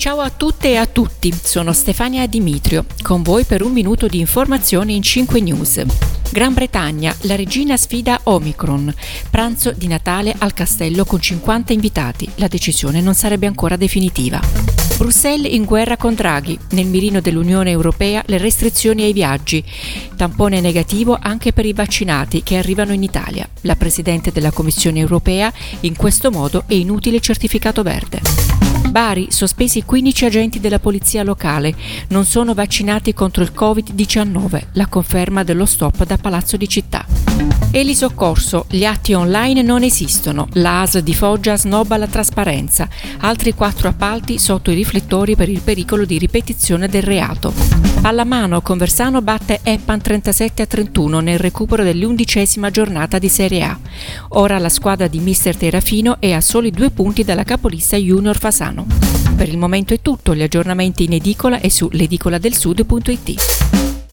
Ciao a tutte e a tutti, sono Stefania Dimitrio, con voi per un minuto di informazioni in 5 news. Gran Bretagna, la regina sfida Omicron. Pranzo di Natale al castello con 50 invitati. La decisione non sarebbe ancora definitiva. Bruxelles in guerra con Draghi. Nel mirino dell'Unione Europea le restrizioni ai viaggi. Tampone negativo anche per i vaccinati che arrivano in Italia. La Presidente della Commissione Europea, in questo modo è inutile certificato verde. Bari, sospesi 15 agenti della polizia locale, non sono vaccinati contro il Covid-19, la conferma dello stop da Palazzo di Città. Elisoccorso, gli atti online non esistono, la ASL di Foggia snobba la trasparenza, altri 4 appalti sotto i riflettori per il pericolo di ripetizione del reato. Pallamano, Conversano batte Eppan 37-31 nel recupero dell'11ª giornata di Serie A. Ora la squadra di mister Terrafino è a soli 2 punti dalla capolista Junior Fasano. Per il momento è tutto, gli aggiornamenti in edicola e su l'edicoladelsud.it.